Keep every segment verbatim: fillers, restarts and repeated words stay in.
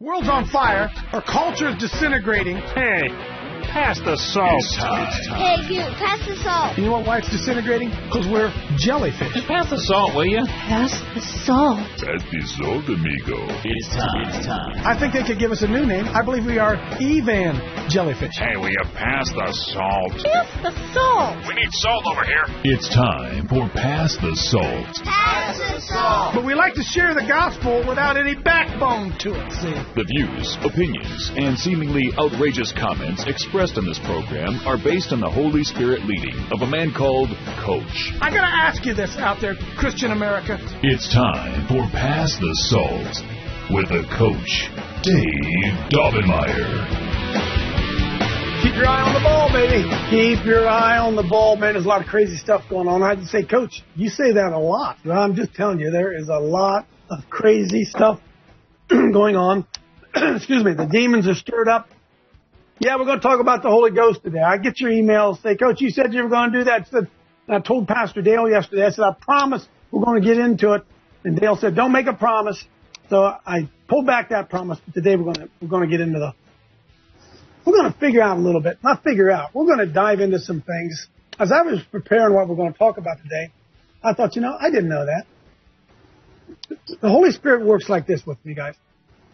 World's on fire. Our culture is disintegrating. Hey, pass the salt. It's time. It's time. Hey, you, pass the salt. You know what, why it's disintegrating? Because we're jellyfish. Pass the salt, will you? Pass the salt. Pass the salt, amigo. It's time. It's time. I think they could give us a new name. I believe we are Evan jellyfish. Hey, will you pass the salt? Pass the salt. We need salt over here. It's time for Pass the Salt. Pass the salt. But we like to share the gospel without any backbone to it, see? The views, opinions, and seemingly outrageous comments expressed in this program are based on the Holy Spirit leading of a man called Coach. I gotta ask you this out there, Christian America. It's time for Pass the Salt with the Coach, Dave Daubenmire. Keep your eye on the ball, baby. Keep your eye on the ball, man. There's a lot of crazy stuff going on. I had to say, Coach, you say that a lot. But I'm just telling you, there is a lot of crazy stuff going on. Excuse me. The demons are stirred up. Yeah, we're going to talk about the Holy Ghost today. I get your emails. Say, Coach, you said you were going to do that. I, said, I told Pastor Dale yesterday, I said, I promise we're going to get into it. And Dale said, don't make a promise. So I pulled back that promise. But today we're going to, we're going to get into the We're going to figure out a little bit, not figure out. We're going to dive into some things. As I was preparing what we're going to talk about today, I thought, you know, I didn't know that. The Holy Spirit works like this with me, guys.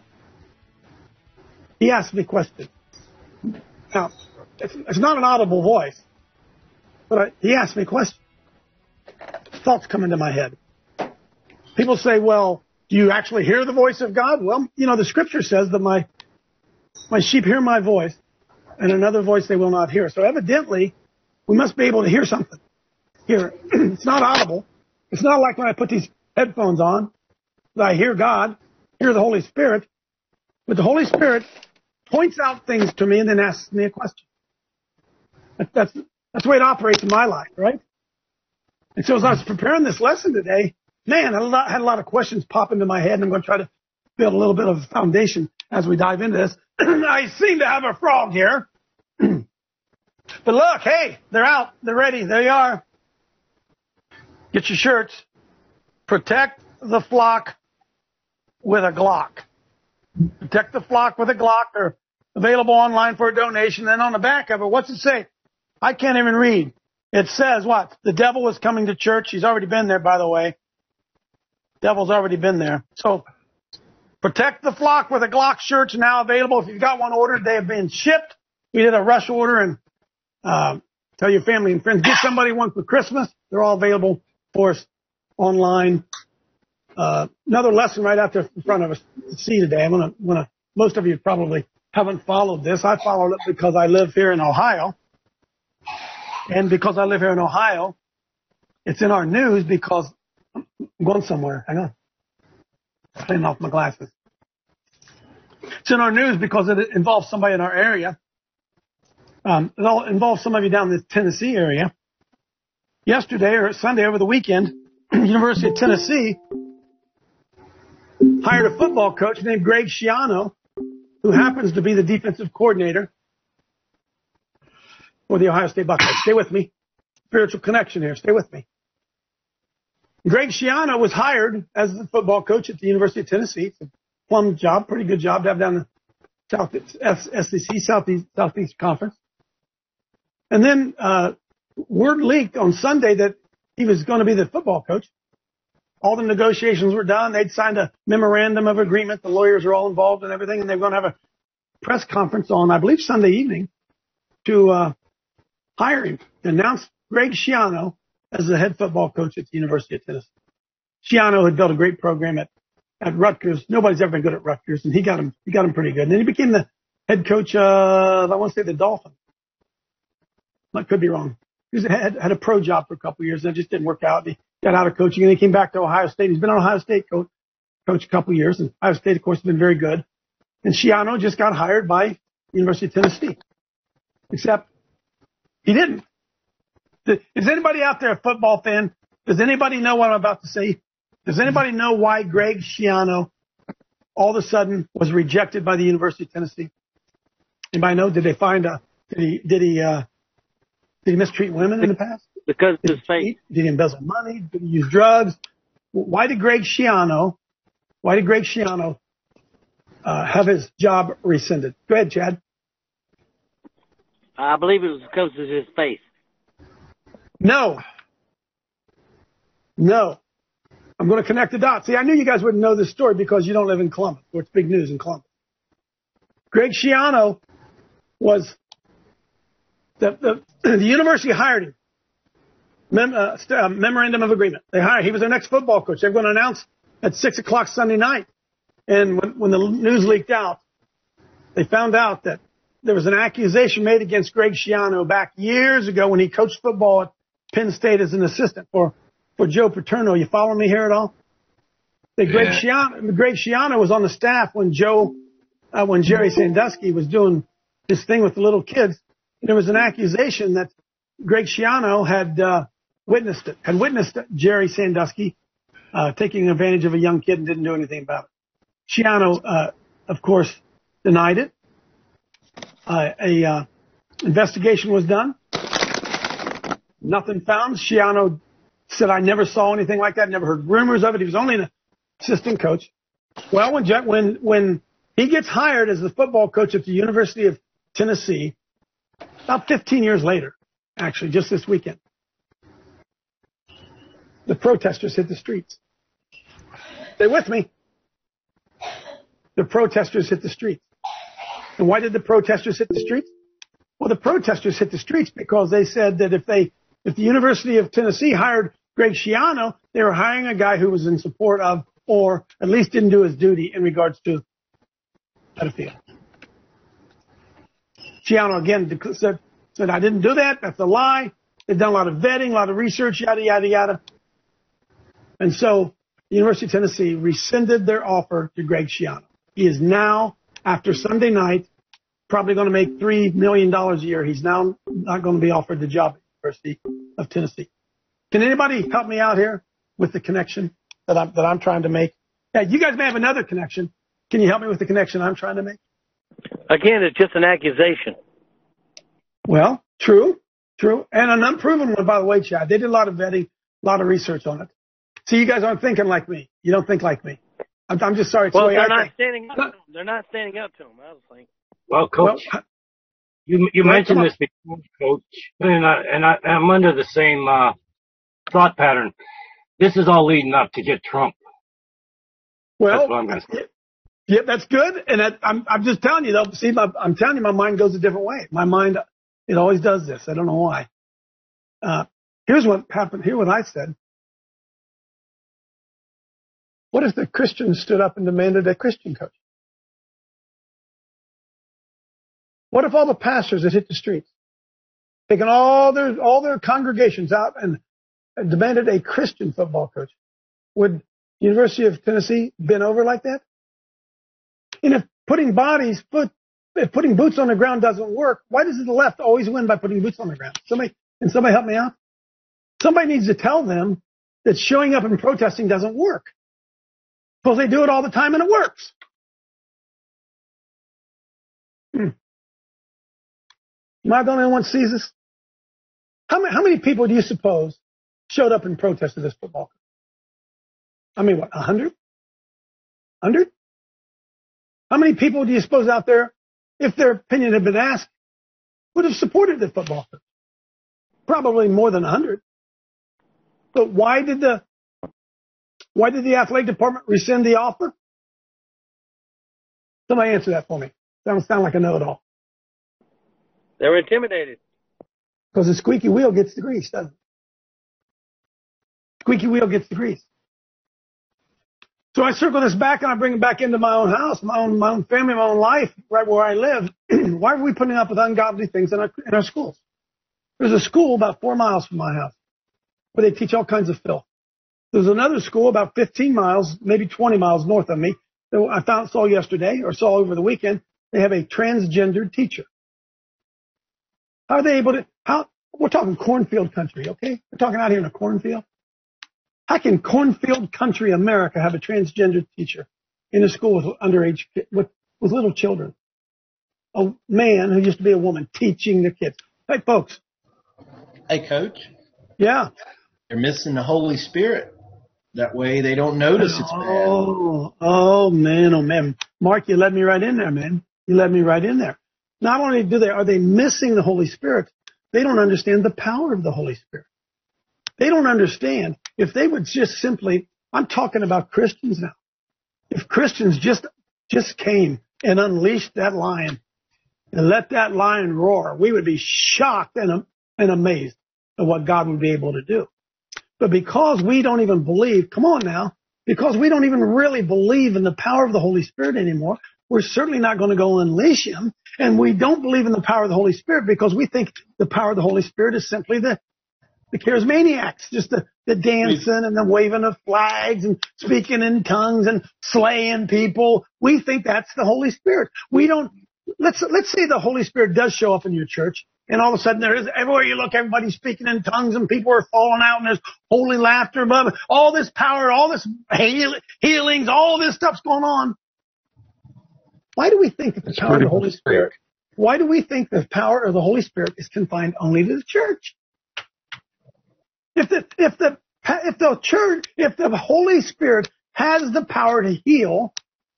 He asks me questions. Now, it's, it's not an audible voice, but I, he asks me questions. Thoughts come into my head. People say, well, do you actually hear the voice of God? Well, you know, the scripture says that my My sheep hear my voice, and another voice they will not hear. So evidently, we must be able to hear something. Here, it's not audible. It's not like when I put these headphones on that I hear God, hear the Holy Spirit. But the Holy Spirit points out things to me and then asks me a question. That, that's, that's the way it operates in my life, right? And so as I was preparing this lesson today, man, I had a lot, had a lot of questions pop into my head, and I'm going to try to build a little bit of a foundation as we dive into this. I seem to have a frog here. But look, hey, they're out. They're ready. There you are. Get your shirts. Protect the flock with a Glock. Protect the flock with a Glock. They're available online for a donation. Then on the back of it, what's it say? I can't even read. It says what? The devil is coming to church. He's already been there, by the way. Devil's already been there. So protect the flock with a Glock shirts now available. If you've got one ordered, they have been shipped. We did a rush order, and uh, tell your family and friends, get somebody one for Christmas. They're all available for us online. Uh, another lesson right out there in front of us to see today. I'm gonna, gonna, most of you probably haven't followed this. I followed it because I live here in Ohio. And because I live here in Ohio, it's in our news because I'm going somewhere. Hang on. Cleaning off my glasses. It's in our news because it involves somebody in our area. Um, it all involves some of you down in the Tennessee area. Yesterday or Sunday over the weekend, University of Tennessee hired a football coach named Greg Schiano, who happens to be the defensive coordinator for the Ohio State Buckeyes. Stay with me. Spiritual connection here. Stay with me. Greg Schiano was hired as the football coach at the University of Tennessee. It's a plum job, pretty good job to have down the South, S E C, Southeast, Southeast Conference. And then uh, word leaked on Sunday that he was going to be the football coach. All the negotiations were done. They'd signed a memorandum of agreement. The lawyers are all involved and everything, and they're going to have a press conference on, I believe, Sunday evening to uh, hire him, announce Greg Schiano as the head football coach at the University of Tennessee. Schiano had built a great program at, at Rutgers. Nobody's ever been good at Rutgers, and he got him, he got him pretty good. And then he became the head coach of, I want to say, the Dolphins. I could be wrong. He was, had, had a pro job for a couple of years, and it just didn't work out. He got out of coaching, and he came back to Ohio State. He's been an Ohio State coach, coach a couple of years, and Ohio State, of course, has been very good. And Schiano just got hired by the University of Tennessee, except he didn't. Is anybody out there a football fan? Does anybody know what I'm about to say? Does anybody know why Greg Schiano all of a sudden was rejected by the University of Tennessee? Anybody know? Did they find a, did he, did he, uh, did he mistreat women in the past? Because did his faith. Did he embezzle money? Did he use drugs? Why did Greg Schiano, why did Greg Schiano uh, have his job rescinded. Go ahead, Chad. I believe it was because of his faith. No. No. I'm going to connect the dots. See, I knew you guys wouldn't know this story because you don't live in Columbus, where it's big news in Columbus. Greg Schiano was, the, the, the university hired him. Mem, uh, st- uh, memorandum of agreement. They hired, he was their next football coach. They were going to announce at six o'clock Sunday night. And when, when the news leaked out, they found out that there was an accusation made against Greg Schiano back years ago when he coached football at Penn State as an assistant for, for Joe Paterno. You follow me here at all? That Greg Yeah. Schiano, Greg Schiano was on the staff when Joe, uh, when Jerry Sandusky was doing his thing with the little kids. And there was an accusation that Greg Schiano had, uh, witnessed it, had witnessed Jerry Sandusky, uh, taking advantage of a young kid and didn't do anything about it. Schiano, uh, of course, denied it. Uh, a, uh, investigation was done. Nothing found. Schiano said, I never saw anything like that, never heard rumors of it. He was only an assistant coach. Well, when, when, when he gets hired as the football coach at the University of Tennessee, about fifteen years later, actually, just this weekend, the protesters hit the streets. Stay with me. The protesters hit the streets. And why did the protesters hit the streets? Well, the protesters hit the streets because they said that if they, if the University of Tennessee hired Greg Schiano, they were hiring a guy who was in support of, or at least didn't do his duty in regards to pedophilia. Schiano again said, said, I didn't do that. That's a lie. They've done a lot of vetting, a lot of research, yada, yada, yada. And so the University of Tennessee rescinded their offer to Greg Schiano. He is now, after Sunday night, probably going to make three million dollars a year. He's now not going to be offered the job at the University of Tennessee. Can anybody help me out here with the connection that I'm, that I'm trying to make? Yeah, you guys may have another connection. Can you help me with the connection I'm trying to make? Again, it's just an accusation. Well, true, true. And an unproven one, by the way, Chad. They did a lot of vetting, a lot of research on it. See, you guys aren't thinking like me. You don't think like me. I'm, I'm just sorry. It's Well, the way they're I not think. standing up to him. They're not standing up to him, I was thinking. Well, Coach, Well, you you Right, mentioned come on. this before, Coach, and, I, and I, I'm under the same uh, thought pattern. This is all leading up to get Trump. Well, That's what I'm gonna say. yeah, that's good. And that, I'm, I'm just telling you, though. See, my, I'm telling you, my mind goes a different way. My mind, it always does this. I don't know why. Uh, here's what happened. Here's what I said. What if the Christians stood up and demanded a Christian coach? What if all the pastors had hit the streets, taken all their all their congregations out and, and demanded a Christian football coach? Would the University of Tennessee been over like that? And if putting bodies, put, if putting boots on the ground doesn't work, why does the left always win by putting boots on the ground? Somebody, can somebody help me out? Somebody needs to tell them that showing up and protesting doesn't work. Because they do it all the time and it works. Hmm. Am I the only one who sees this? How many, how many people do you suppose showed up and protested this football? I mean, what, a hundred? Hundred? How many people do you suppose out there, if their opinion had been asked, would have supported the football coach? Probably more than a hundred. But why did the why did the athletic department rescind the offer? Somebody answer that for me. That don't sound like a know-it-all. They were intimidated. Because the squeaky wheel gets the grease, doesn't it? Squeaky wheel gets the grease. So I circle this back and I bring it back into my own house, my own, my own family, my own life, right where I live. Why are we putting up with ungodly things in our, in our schools? There's a school about four miles from my house where they teach all kinds of filth. There's another school about fifteen miles, maybe twenty miles north of me that I found, saw yesterday or saw over the weekend. They have a transgendered teacher. How are they able to, how, we're talking cornfield country, okay? We're talking out here in a cornfield. How can cornfield country America have a transgender teacher in a school with underage, with, with little children? A man who used to be a woman teaching the kids. Hey, folks. Hey, Coach. Yeah. You're missing the Holy Spirit. That way they don't notice it's bad. Oh, oh man, oh man. Mark, you led me right in there, man. You led me right in there. Not only do they, are they missing the Holy Spirit, they don't understand the power of the Holy Spirit. They don't understand. If they would just simply, I'm talking about Christians now. If Christians just, just came and unleashed that lion and let that lion roar, we would be shocked and, and amazed at what God would be able to do. But because we don't even believe, come on now, because we don't even really believe in the power of the Holy Spirit anymore, we're certainly not going to go unleash him. And we don't believe in the power of the Holy Spirit because we think the power of the Holy Spirit is simply the, the charismaniacs, just the, the dancing and the waving of flags and speaking in tongues and slaying people. We think that's the Holy Spirit. We don't, let's, let's say the Holy Spirit does show up in your church. And all of a sudden there is, everywhere you look, everybody's speaking in tongues and people are falling out and there's holy laughter above. All this power, all this heal, healings, all this stuff's going on. Why do we think that the power of the Holy Spirit, why do we think the power of the Holy Spirit is confined only to the church? If the, if the, if the church, if the Holy Spirit has the power to heal,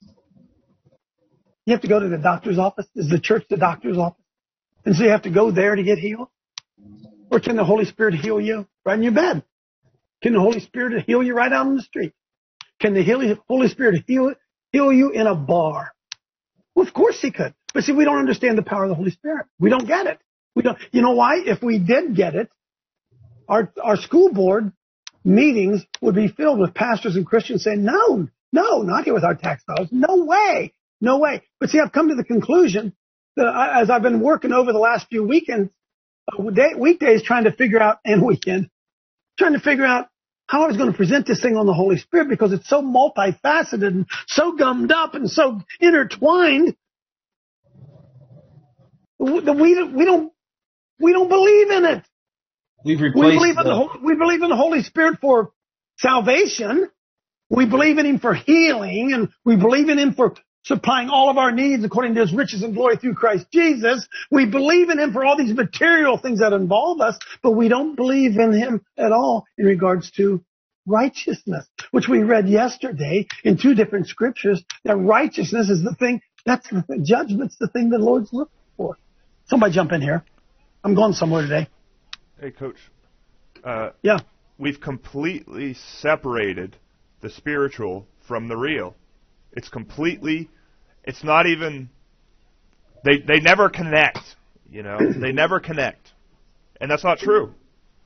you have to go to the doctor's office. Is the church the doctor's office? And so you have to go there to get healed? Or can the Holy Spirit heal you right in your bed? Can the Holy Spirit heal you right out on the street? Can the Holy Spirit heal, heal you in a bar? Well, of course he could. But see, we don't understand the power of the Holy Spirit. We don't get it. We don't. You know why? If we did get it, our our school board meetings would be filled with pastors and Christians saying, no, no, not here with our tax dollars. No way. No way. But see, I've come to the conclusion that I, as I've been working over the last few weekends, uh, day, weekdays trying to figure out, and weekend, trying to figure out how I was going to present this thing on the Holy Spirit because it's so multifaceted and so gummed up and so intertwined. We, we don't, we don't believe in it. We've replaced we believe the, in the, we believe in the Holy Spirit for salvation. We believe in him for healing, and we believe in him for supplying all of our needs according to his riches and glory through Christ Jesus. We believe in him for all these material things that involve us, but we don't believe in him at all in regards to righteousness, which we read yesterday in two different scriptures, that righteousness is the thing, that's the thing, judgment's the thing the Lord's looking for. Somebody jump in here. I'm going somewhere today. Hey, Coach. Uh, yeah. We've completely separated the spiritual from the real. It's completely, it's not even, they they never connect, you know, they never connect. And that's not true.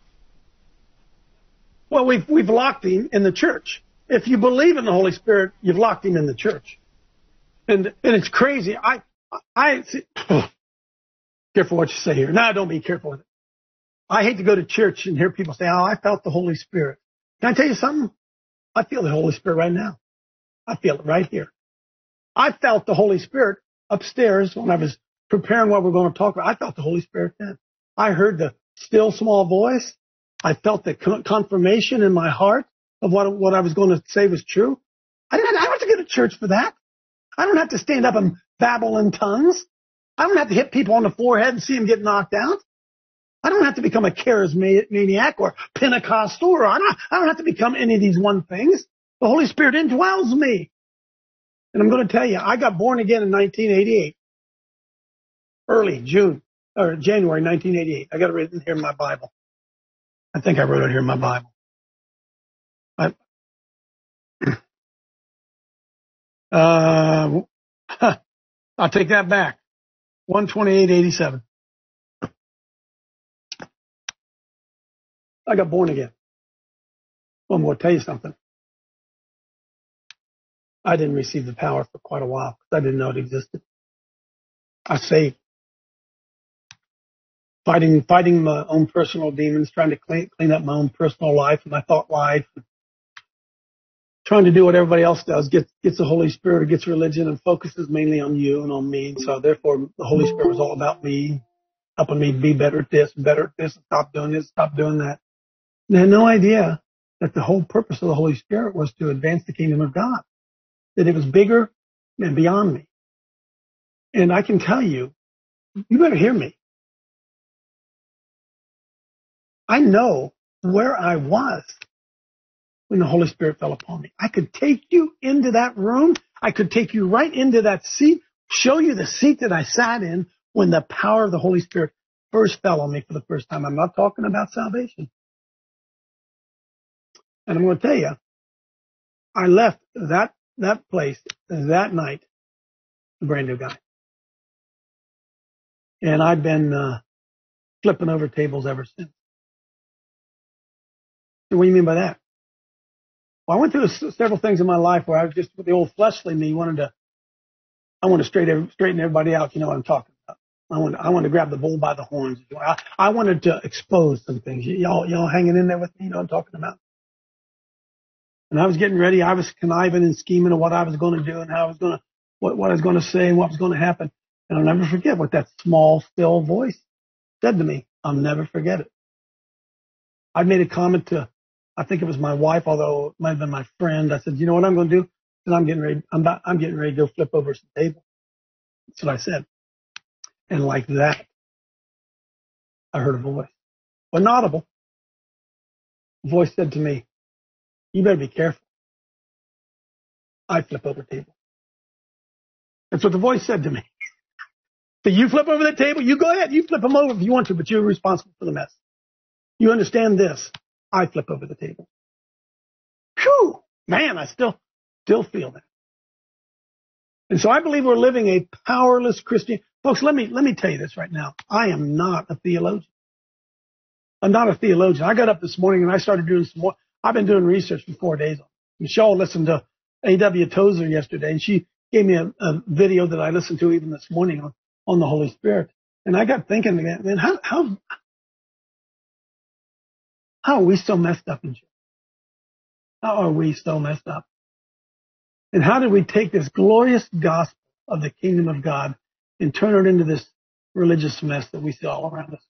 Well, we've, we've locked him in the church. If you believe in the Holy Spirit, you've locked him in the church. And, and it's crazy. I, I, see, oh, careful what you say here. No, don't be careful with it. I hate to go to church and hear people say, oh, I felt the Holy Spirit. Can I tell you something? I feel the Holy Spirit right now. I feel it right here. I felt the Holy Spirit upstairs when I was preparing what we're going to talk about. I felt the Holy Spirit then. I heard the still small voice. I felt the confirmation in my heart of what, what I was going to say was true. I didn't, I don't have to go to church for that. I don't have to stand up and babble in tongues. I don't have to hit people on the forehead and see them get knocked out. I don't have to become a charismaniac or Pentecostal, or I don't, I don't have to become any of these one things. The Holy Spirit indwells me. And I'm going to tell you, I got born again in nineteen eighty-eight. Early June, or January nineteen eighty-eight. I got it written here in my Bible. I think I wrote it here in my Bible. I, uh, huh, I'll take that back. one twenty-eight eighty-seven. I got born again. Well, I'm going to tell you something. I didn't receive the power for quite a while because I didn't know it existed. I say fighting, fighting my own personal demons, trying to clean, clean up my own personal life and my thought life, trying to do what everybody else does, gets, gets the Holy Spirit, or gets religion and focuses mainly on you and on me. So therefore the Holy Spirit was all about me, helping me be better at this, better at this, stop doing this, stop doing that. And I had no idea that the whole purpose of the Holy Spirit was to advance the kingdom of God, that it was bigger and beyond me. And I can tell you, you better hear me. I know where I was when the Holy Spirit fell upon me. I could take you into that room. I could take you right into that seat, show you the seat that I sat in when the power of the Holy Spirit first fell on me for the first time. I'm not talking about salvation. And I'm going to tell you, I left that, that place that night a brand new guy. And I've been uh, flipping over tables ever since. So what do you mean by that? Well, I went through s- several things in my life where I was just, with the old fleshly me, wanted to, I wanted to straighten, straighten everybody out. You know what I'm talking about. I wanted, I wanted to grab the bull by the horns. I, I wanted to expose some things. Y- y'all, y'all hanging in there with me? You know what I'm talking about? And I was getting ready. I was conniving and scheming of what I was going to do and how I was going to, what, what I was going to say and what was going to happen. And I'll never forget what that small, still voice said to me. I'll never forget it. I made a comment to, I think it was my wife, although it might have been my friend. I said, you know what I'm going to do? And I'm getting ready, I'm about, I'm getting ready to go flip over some table. That's what I said. And like that, I heard a voice. Wasn't audible. The voice said to me, you better be careful. I flip over table. That's what the voice said to me. So you flip over the table, you go ahead, you flip them over if you want to, but you're responsible for the mess. You understand this? I flip over the table. Phew! Man, I still, still feel that. And so I believe we're living a powerless Christian. Folks, let me, let me tell you this right now. I am not a theologian. I'm not a theologian. I got up this morning and I started doing some more. I've been doing research for four days. Michelle listened to A W Tozer yesterday, and she gave me a, a video that I listened to even this morning on, on the Holy Spirit. And I got thinking, man, how, how, how are we so messed up in church? How are we so messed up? And how did we take this glorious gospel of the kingdom of God and turn it into this religious mess that we see all around us?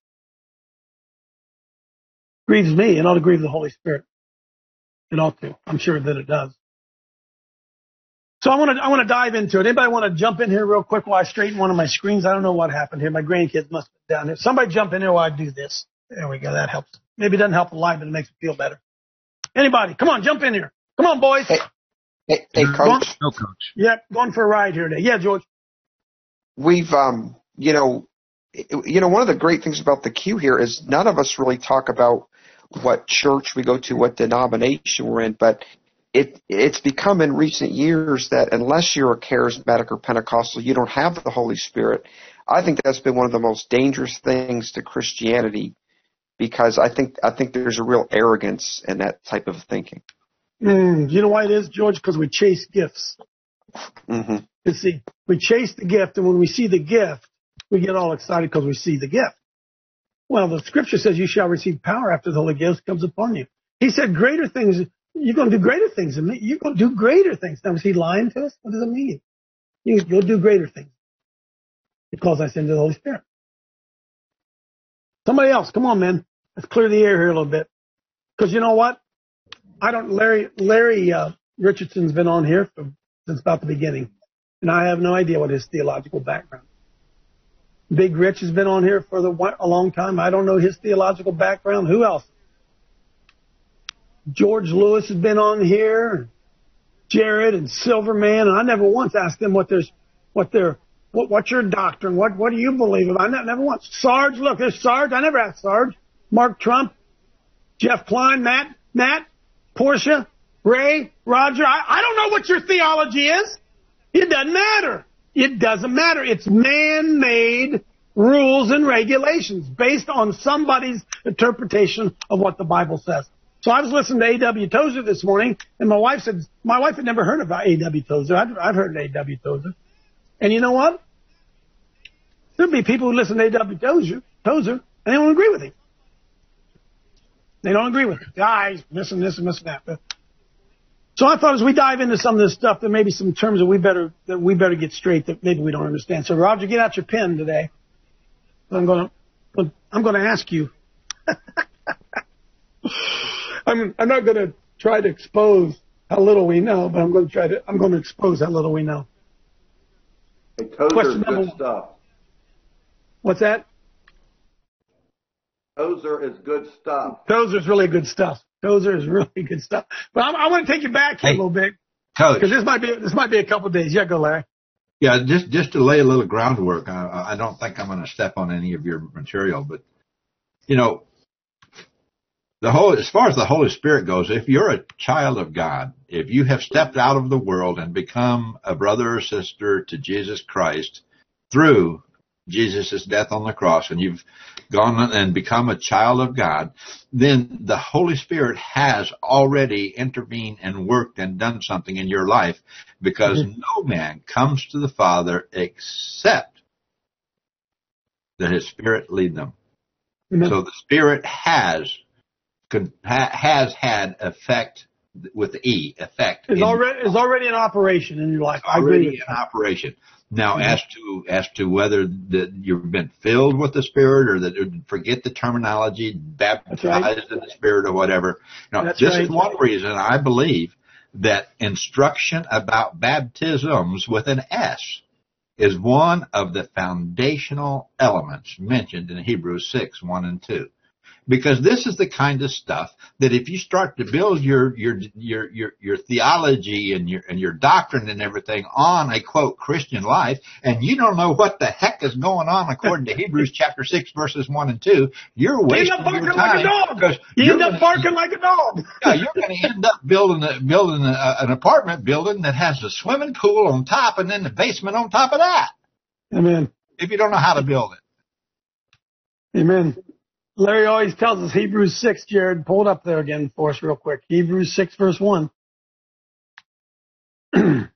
Grieves me. It ought to grieve the Holy Spirit. It ought to. I'm sure that it does. So I want to I want to dive into it. Anybody want to jump in here real quick while I straighten one of my screens? I don't know what happened here. My grandkids must have been down here. Somebody jump in here while I do this. There we go. That helps. Maybe it doesn't help a lot, but it makes me feel better. Anybody, come on, jump in here. Come on, boys. Hey, hey, hey coach. No, coach. Yep, going for a ride here today. Yeah, George. We've, um, you know, you know, one of the great things about the Q here is none of us really talk about what church we go to, what denomination we're in, but it it's become in recent years that unless you're a charismatic or Pentecostal, you don't have the Holy Spirit. I think that's been one of the most dangerous things to Christianity, because I think I think there's a real arrogance in that type of thinking. Mm, you know why it is, George? Because we chase gifts. Mm-hmm. You see, we chase the gift, and when we see the gift, we get all excited because we see the gift. Well, the Scripture says you shall receive power after the Holy Ghost comes upon you. He said greater things. You're going to do greater things than me. You're going to do greater things. Now, is he lying to us? What does it mean? You, you'll do greater things because I send you the Holy Spirit. Somebody else, come on, man. Let's clear the air here a little bit. Because you know what? I don't. Larry Larry uh, Richardson's been on here for, since about the beginning, and I have no idea what his theological background is. Big Rich has been on here for the, a long time. I don't know his theological background. Who else? George Lewis has been on here, Jared and Silverman, and I never once asked them what their, what their, what, what's your doctrine? What, what do you believe? I never, never once. Sarge, look, there's Sarge. I never asked Sarge. Mark Trump, Jeff Klein, Matt, Matt, Portia, Ray, Roger. I, I don't know what your theology is. It doesn't matter. It doesn't matter. It's man-made rules and regulations based on somebody's interpretation of what the Bible says. So I was listening to A W Tozer this morning, and my wife said, my wife had never heard about A W Tozer. I've, I've heard of A W Tozer. And you know what? There'll be people who listen to A W Tozer, Tozer, and they don't agree with him. They don't agree with him. Guys, missing this and missing that. But, so I thought as we dive into some of this stuff, there may be some terms that we better that we better get straight that maybe we don't understand. So Roger, get out your pen today. I'm going to I'm going to ask you. I'm I'm not going to try to expose how little we know, but I'm going to try to I'm going to expose how little we know. Hey, Tozer's good stuff. What's that? Tozer is good stuff. Tozer's really good stuff. Tozer is really good stuff. But I, I want to take you back here Hey, a little bit. Coach. Because this might be this might be a couple of days. Yeah, go, Larry. Yeah, just just to lay a little groundwork. I, I don't think I'm going to step on any of your material, but you know, the whole as far as the Holy Spirit goes, if you're a child of God, if you have stepped out of the world and become a brother or sister to Jesus Christ through Jesus' death on the cross, and you've gone and become a child of God, then the Holy Spirit has already intervened and worked and done something in your life, because mm-hmm. no man comes to the Father except that his Spirit lead them. Mm-hmm. So the Spirit has has had effect with the E, effect. Is already is already in operation in your life. I agree Already with in you. operation. Now, Mhm. as to as to whether that you've been filled with the Spirit, or that or forget the terminology, baptized right. in the Spirit, or whatever. Now, That's this right. is one reason I believe that instruction about baptisms with an S is one of the foundational elements mentioned in Hebrews six, one and two. Because this is the kind of stuff that if you start to build your your your your, your theology and your and your doctrine and everything on a quote Christian life, and you don't know what the heck is going on according to Hebrews chapter six verses one and two, you're wasting you end up your barking like a time. dog. You end up barking like a dog. Yeah, you're going to end up building a, building a, an apartment building that has a swimming pool on top and then the basement on top of that. Amen. If you don't know how to build it. Amen. Larry always tells us Hebrews six, Jared. Pull it up there again for us real quick. Hebrews six, verse one. It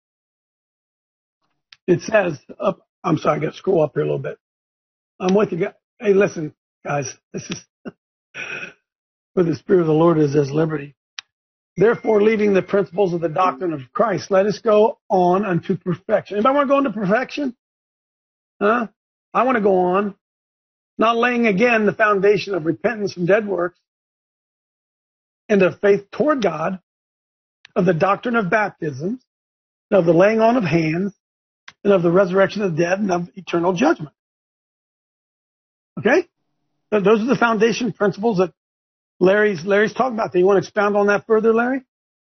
says, up, I'm sorry, I got to scroll up here a little bit. I'm with you guys. Hey, listen, guys, this is where the Spirit of the Lord is, there's liberty. Therefore, leaving the principles of the doctrine of Christ, let us go on unto perfection. Anybody want to go into perfection? Huh? I want to go on. Not laying again the foundation of repentance from dead works and of faith toward God, of the doctrine of baptisms, of the laying on of hands, and of the resurrection of the dead, and of eternal judgment. Okay? Those are the foundation principles that Larry's Larry's talking about. Do you want to expound on that further, Larry?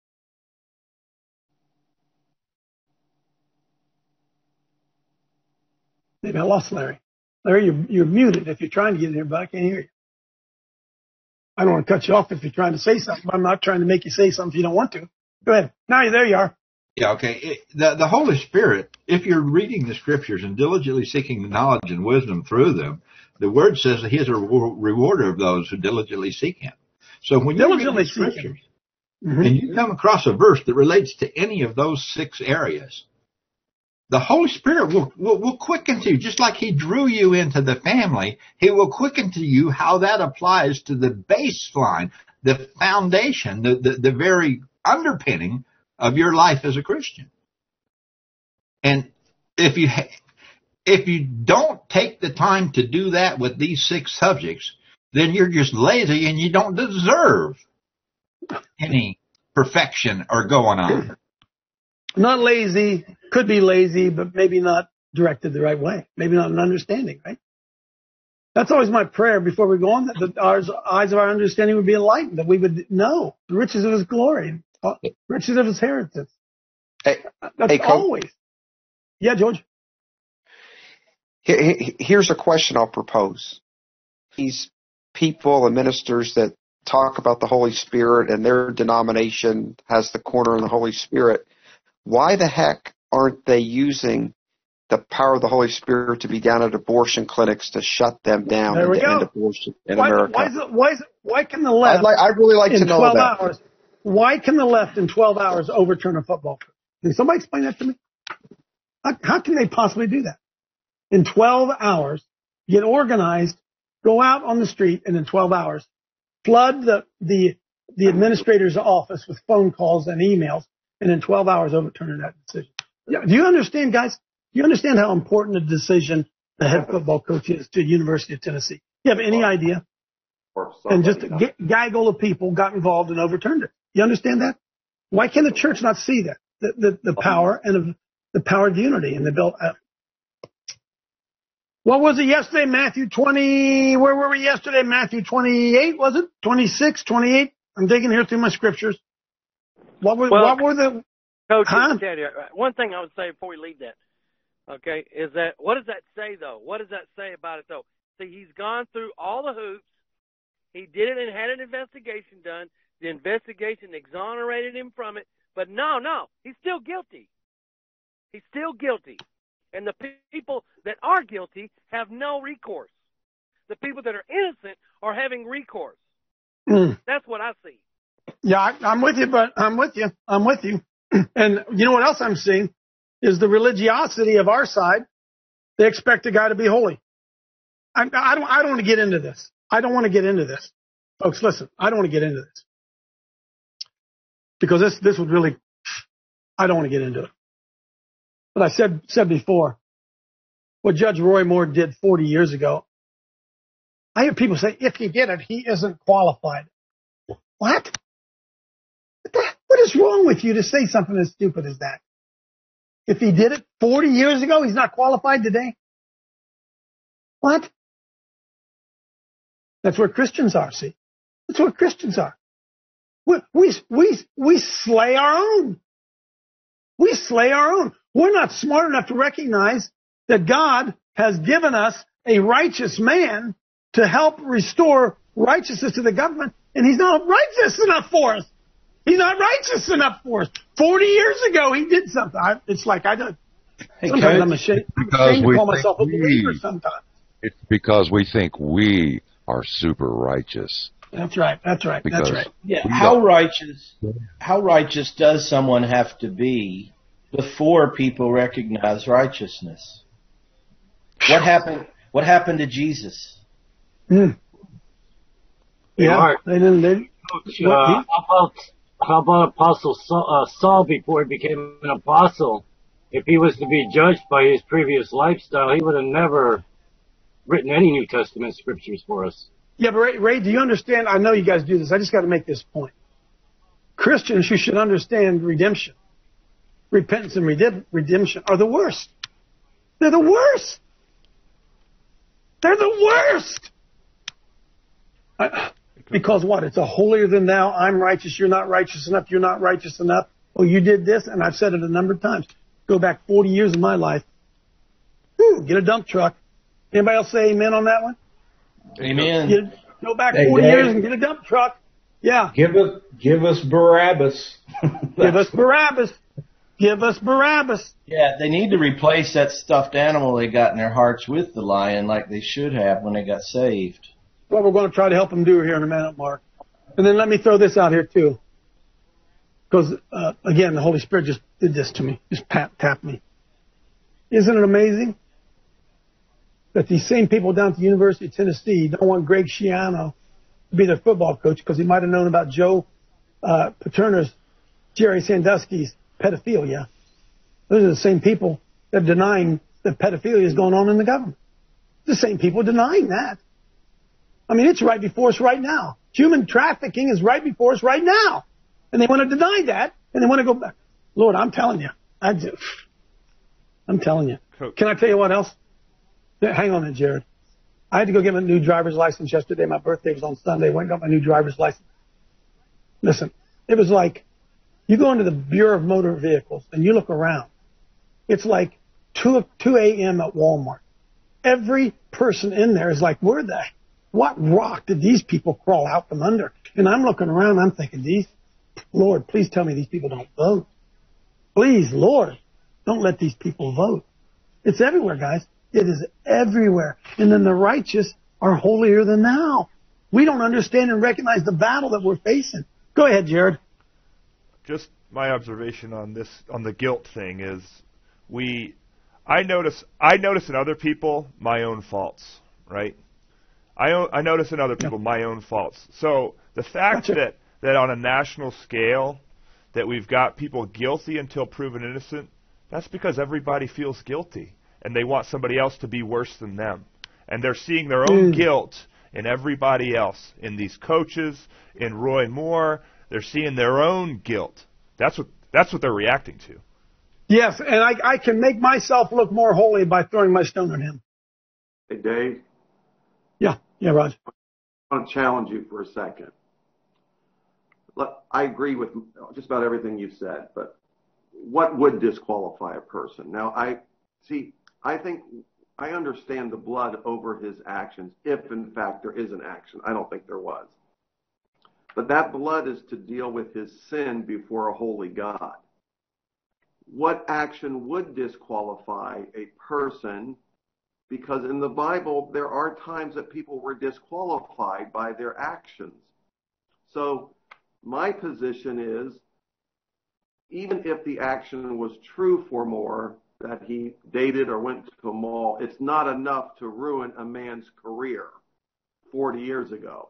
Maybe I lost Larry. Larry, you're, you're muted if you're trying to get in here, but I can't hear you. I don't want to cut you off if you're trying to say something, but I'm not trying to make you say something if you don't want to. Go ahead. Now you're there you are. Yeah, okay. It, the, the Holy Spirit, if you're reading the Scriptures and diligently seeking knowledge and wisdom through them, the Word says that He is a rewarder of those who diligently seek Him. So when you read the Scriptures mm-hmm. and you come across a verse that relates to any of those six areas, the Holy Spirit will, will, will quicken to you, just like He drew you into the family. He will quicken to you how that applies to the baseline, the foundation, the, the, the very underpinning of your life as a Christian. And if you if you don't take the time to do that with these six subjects, then you're just lazy and you don't deserve any perfection or going on. Not lazy, could be lazy, but maybe not directed the right way. Maybe not an understanding, right? That's always my prayer before we go on, that the our eyes of our understanding would be enlightened, that we would know the riches of His glory, riches of His heritage. Hey, That's hey, always. Yeah, George. Here's a question I'll propose. These people and ministers that talk about the Holy Spirit and their denomination has the corner on the Holy Spirit, why the heck aren't they using the power of the Holy Spirit to be down at abortion clinics to shut them down there and we to go. end abortion in why, America? Why, is it, why, is it, why can the left I'd, like, I'd really like in to know twelve that. hours, why can the left in twelve hours overturn a football field? Can somebody explain that to me? How, how can they possibly do that? In twelve hours, get organized, go out on the street, and in twelve hours, flood the, the, the administrator's office with phone calls and emails, and in twelve hours overturning that decision. Yeah, do you understand, guys? Do you understand how important a decision the head football coach is to the University of Tennessee? You have any idea? And just a g- gaggle of people got involved and overturned it. You understand that? Why can the church not see that? The, the, the power and of the power of unity and the built. Uh, What was it yesterday? Matthew twenty, where were we yesterday? Matthew twenty-eight, was it? twenty-six, twenty-eight? I'm digging here through my scriptures. What were, Well, what were the... Coach, huh? Teddy, one thing I would say before we leave that, okay, is that, what does that say, though? What does that say about it, though? See, he's gone through all the hoops. He did it and had an investigation done. The investigation exonerated him from it. But no, no, he's still guilty. He's still guilty. And the pe- people that are guilty have no recourse. The people that are innocent are having recourse. Mm. That's what I see. Yeah, I, I'm with you, but I'm with you. I'm with you. And you know what else I'm seeing is the religiosity of our side. They expect a guy to be holy. I, I don't. I don't want to get into this. I don't want to get into this, folks. Listen, I don't want to get into this because this this would really. I don't want to get into it. But I said said before, what Judge Roy Moore did forty years ago. I hear people say, if he did it, he isn't qualified. What? What, the, what is wrong with you to say something as stupid as that? If he did it forty years ago, he's not qualified today? What? That's where Christians are, see? That's where Christians are. We, we, we, we slay our own. We slay our own. We're not smart enough to recognize that God has given us a righteous man to help restore righteousness to the government, and he's not righteous enough for us. He's not righteous enough for us. Forty years ago, he did something. I, it's like I don't. Hey, sometimes Coach, I'm ashamed, because ashamed to we call myself a think believer we- sometimes. It's because we think we are super righteous. That's right. That's right. Because That's right. Yeah. we How don't- righteous? How righteous does someone have to be before people recognize righteousness? What happened? What happened to Jesus? Mm. Yeah, Mark. they didn't. They, Coach, uh, how about how about Apostle Saul, uh, Saul before he became an apostle? If he was to be judged by his previous lifestyle, he would have never written any New Testament scriptures for us. yeah, but Ray, Ray, do you understand? I know you guys do this. I just got to make this point. Christians, you should understand redemption. Repentance and redem- redemption are the worst. They're the worst. They're the worst. I, because what? It's a holier than thou. I'm righteous. You're not righteous enough. You're not righteous enough. Oh, you did this, and I've said it a number of times. Go back forty years of my life. Whew, get a dump truck. Anybody else say amen on that one? Amen. Get, go back Hey, forty Dave. years and get a dump truck. Yeah. Give us, give us Barabbas. Give us Barabbas. Give us Barabbas. Yeah, they need to replace that stuffed animal they got in their hearts with the lion, like they should have when they got saved. What we're going to try to help them do here in a minute, Mark. And then let me throw this out here, too. Because, uh, again, the Holy Spirit just did this to me. Just pat, tapped me. Isn't it amazing that these same people down at the University of Tennessee don't want Greg Schiano to be their football coach because he might have known about Joe uh, Paterno's, Jerry Sandusky's pedophilia. Those are the same people that are denying that pedophilia is going on in the government. The same people denying that. I mean, it's right before us right now. Human trafficking is right before us right now. And they want to deny that, and they want to go back. Lord, I'm telling you. I do. I'm telling you. Can I tell you what else? Yeah, hang on a minute, Jared. I had to go get my new driver's license yesterday. My birthday was on Sunday. I went and got my new driver's license. Listen, it was like you go into the Bureau of Motor Vehicles and you look around. It's like two a.m. at Walmart. Every person in there is like, where the, what rock did these people crawl out from under? And I'm looking around, I'm thinking, these, Lord, please tell me these people don't vote. Please, Lord, don't let these people vote. It's everywhere, guys. It is everywhere. And then the righteous are holier than thou. We don't understand and recognize the battle that we're facing. Go ahead, Jared. Just my observation on this, on the guilt thing is, we, I notice, I notice in other people my own faults, right? I, I notice in other people my own faults. So the fact Gotcha. that, that on a national scale that we've got people guilty until proven innocent, that's because everybody feels guilty and they want somebody else to be worse than them. And they're seeing their own Mm. guilt in everybody else, in these coaches, in Roy Moore. They're seeing their own guilt. That's what that's what they're reacting to. Yes, and I, I can make myself look more holy by throwing my stone at him. Hey, Dave. Yeah, yeah, Roger. I want to challenge you for a second. Look, I agree with just about everything you've said, but what would disqualify a person? Now, I see, I think I understand the blood over his actions, if in fact there is an action. I don't think there was. But that blood is to deal with his sin before a holy God. What action would disqualify a person? Because in the Bible, there are times that people were disqualified by their actions. So my position is, even if the action was true for more, that he dated or went to a mall, it's not enough to ruin a man's career forty years ago.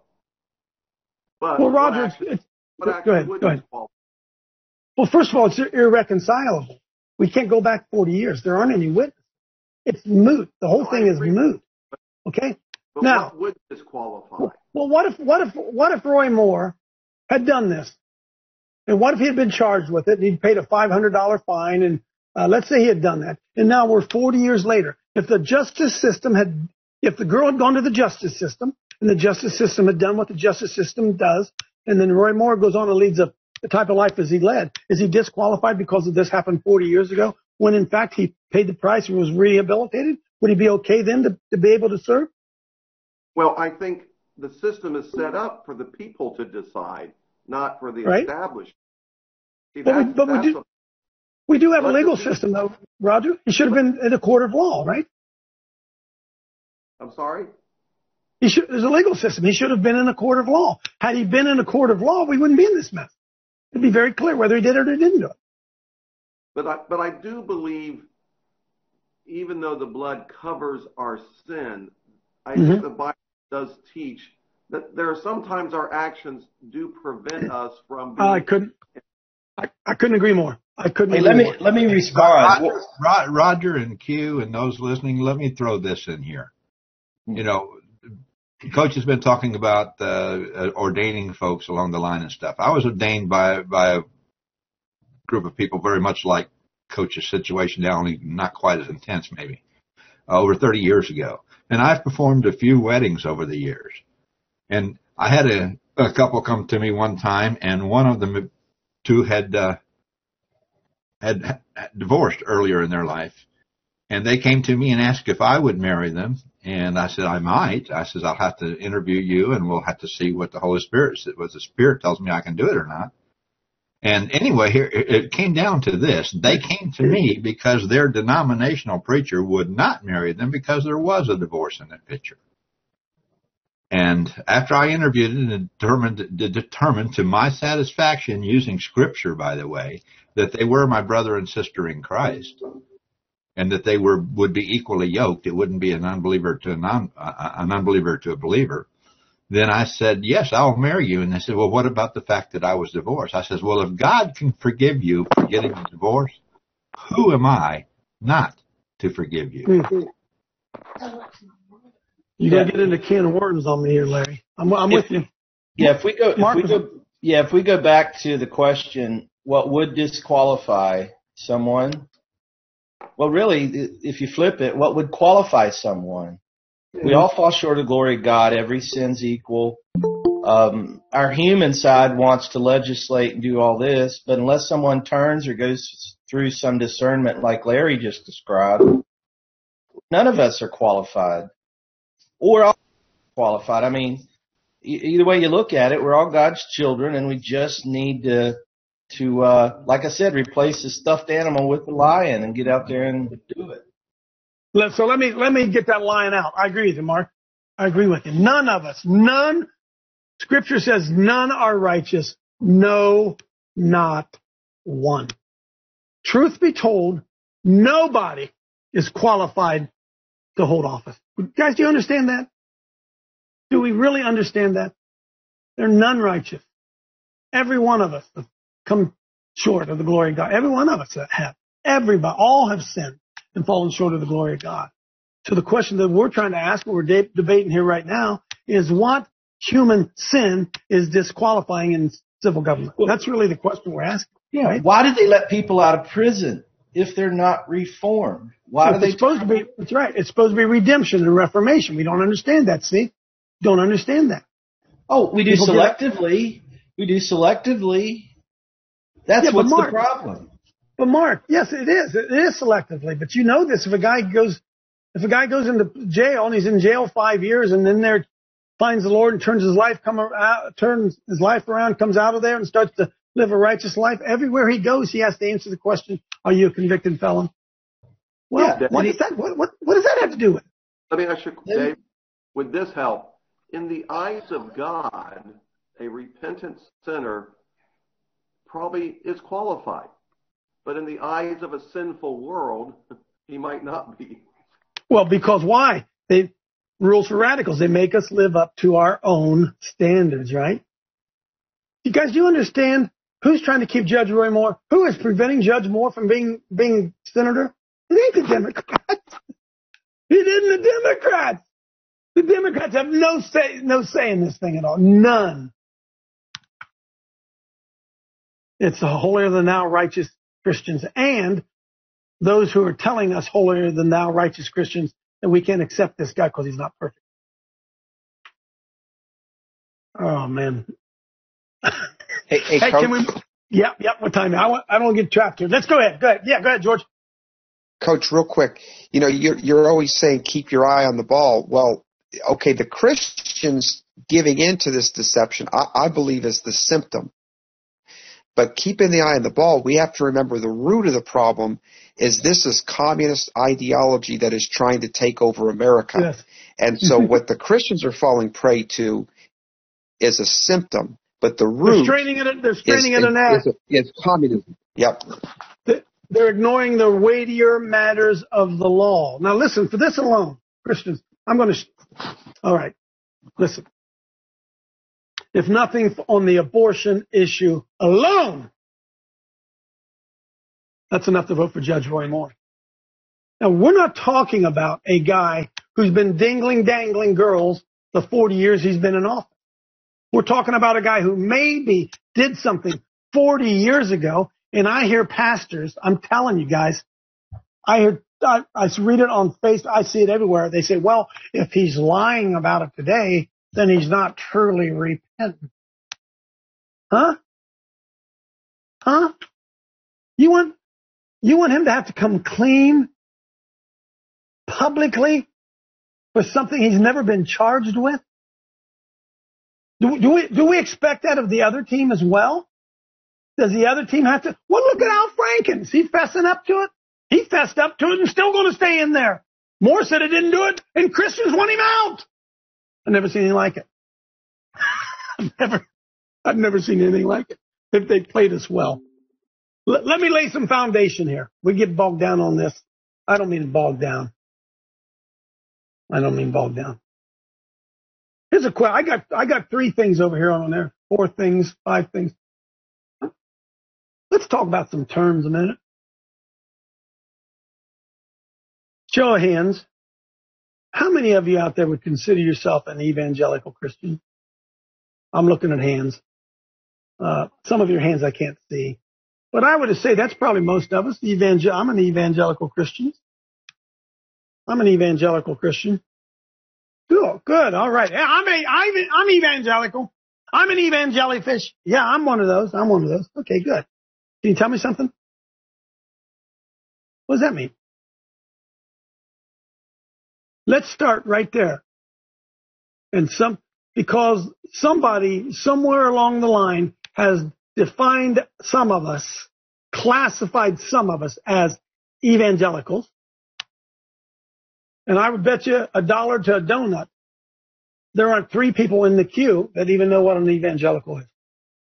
But well, Roger, what action, it's, what action go ahead, would go ahead. disqualify? Well, first of all, it's irreconcilable. We can't go back forty years. There aren't any witnesses. It's moot. The whole No, thing is moot. Okay? But now, what would disqualify? Well, what if, what if, what if Roy Moore had done this? And what if he had been charged with it and he'd paid a five hundred dollars fine, and uh, let's say he had done that, and now we're forty years later. If the justice system had, if the girl had gone to the justice system and the justice system had done what the justice system does, and then Roy Moore goes on and leads a, the type of life as he led, is he disqualified because of this happened forty years ago, when in fact he paid the price and was rehabilitated? Would he be okay then to, to be able to serve? Well, I think the system is set up for the people to decide, not for the Right. establishment. See, But, we, that's, but we, that's do, a, we do have a Let legal the- system, though, Roger. He should have been in a court of law, right? I'm sorry? He should, there's a legal system. He should have been in a court of law. Had he been in a court of law, we wouldn't be in this mess. It'd be very clear whether he did it or didn't do it. But I, but I do believe, even though the blood covers our sin, I Mhm. think the Bible does teach that there are sometimes our actions do prevent us from being. I couldn't. I, I couldn't agree more. I couldn't. Hey, agree let me more. let me respond. Roger, Ro- Roger and Q and those listening, let me throw this in here. You know, Coach has been talking about uh, ordaining folks along the line and stuff. I was ordained by by a group of people very much like Coach's situation now, only not quite as intense maybe, uh, over thirty years ago. And I've performed a few weddings over the years. And I had a, a couple come to me one time, and one of them two had uh, had divorced earlier in their life. And they came to me and asked if I would marry them. And I said, I might. I said, I'll have to interview you, and we'll have to see what the Holy Spirit said, what the Spirit tells me I can do it or not. And anyway, here it came down to this. They came to me because their denominational preacher would not marry them because there was a divorce in the picture. And after I interviewed and determined, determined to my satisfaction, using Scripture, by the way, that they were my brother and sister in Christ, and that they were would be equally yoked. It wouldn't be an unbeliever to a non, uh, an unbeliever to a believer. Then I said, yes, I'll marry you. And they said, well, what about the fact that I was divorced? I said, well, if God can forgive you for getting a divorce, who am I not to forgive you? Mm-hmm. You got to get into a can of worms on me here, Larry. I'm, I'm If- with you. Yeah, if we go, if Mark we was- go, yeah, if we go back to the question, what would disqualify someone? Well, really, if you flip it, what would qualify someone? We all fall short of the glory of God. Every sin's equal. Um, our human side wants to legislate and do all this, but unless someone turns or goes through some discernment like Larry just described, none of us are qualified. Or all qualified. I mean, e- either way you look at it, we're all God's children, and we just need to, to uh, like I said, replace the stuffed animal with the lion and get out there and do it. Let- So let me let me get that line out. I agree with you, Mark. I agree with you. None of us, none. Scripture says none are righteous. No, not one. Truth be told, nobody is qualified to hold office. Guys, do you understand that? Do we really understand that? There are none righteous. Every one of us have come short of the glory of God. Every one of us have. Everybody, all have sinned and fallen short of the glory of God. So the question that we're trying to ask, what we're de- debating here right now, is what human sin is disqualifying in civil government? That's really the question we're asking. Yeah. Right? Why did they let people out of prison? if they're not reformed? Why so do they? It's supposed to be. That's right. It's supposed to be redemption and reformation. We don't understand that. See, don't understand that. Oh, we do People selectively. We do selectively. That's Yeah, but what's Mark- the problem. But Mark, yes, it is. It is selectively. But you know this. If a guy goes, if a guy goes into jail and he's in jail five years and then there finds the Lord and turns his life come out, turns his life around, comes out of there and starts to live a righteous life. Everywhere he goes, he has to answer the question: are you a convicted felon? Well, Yeah, what Dave. does that what, what what does that have to do with it? Let me ask you, Dave, would this help? In the eyes of God, a repentant sinner probably is qualified. But in the eyes of a sinful world, he might not be. Well, because why? They rules for radicals. They make us live up to our own standards, right? You guys, do you understand who's trying to keep Judge Roy Moore? Who is preventing Judge Moore from being being senator? It ain't the Democrats. It isn't the Democrats. The Democrats have no say no say in this thing at all. None. It's the holier than thou righteous Christians and those who are telling us holier than thou righteous Christians that we can't accept this guy because he's not perfect. Oh man. Hey, hey, Hey, Coach, can we? Yep, yep. What time? I want. I don't get trapped here. Let's go ahead. Go ahead. Yeah, go ahead, George. Coach, real quick. You know, you're you're always saying keep your eye on the ball. Well, okay, the Christians giving into this deception, I, I believe, is the symptom. But keeping the eye on the ball, we have to remember the root of the problem is this is communist ideology that is trying to take over America. Yes. And so what the Christians are falling prey to is a symptom, but the root They're straining it. They're is, straining it an is, act. is, is communism. Yep. They're ignoring the weightier matters of the law. Now, listen. For this alone, Christians, I'm going to. Sh- All right, listen. If nothing on the abortion issue alone, that's enough to vote for Judge Roy Moore. Now, we're not talking about a guy who's been dingling, dangling girls the forty years he's been in office. We're talking about a guy who maybe did something forty years ago, and I hear pastors, I'm telling you guys, I hear, I, I read it on Facebook, I see it everywhere. They say, well, if he's lying about it today, then he's not truly repentant. Huh? Huh? You want, you want him to have to come clean publicly for something he's never been charged with? Do, do we, do we expect that of the other team as well? Does the other team have to? Well, look at Al Franken. Is he fessing up to it? He fessed up to it and still going to stay in there. Moore said he didn't do it, and Christians want him out. I've never seen anything like it. I've never, I've never seen anything like it. If they played us well. L- let me lay some foundation here. We get bogged down on this. I don't mean bogged down. I don't mean bogged down. Here's a question. I got, I got three things over here on there. Four things, five things. Let's talk about some terms a minute. Show of hands. How many of you out there would consider yourself an evangelical Christian? I'm looking at hands. Uh, some of your hands I can't see. But I would say that's probably most of us. Evangel- I'm an evangelical Christian. I'm an evangelical Christian. Good, good, all right. Yeah, I'm, a, I'm, I'm evangelical. I'm an evangelifish. Yeah, I'm one of those. I'm one of those. Okay, good. Can you tell me something? What does that mean? Let's start right there. And some, because somebody somewhere along the line has defined some of us, classified some of us as evangelicals. And I would bet you a dollar to a donut, there aren't three people in the queue that even know what an evangelical is.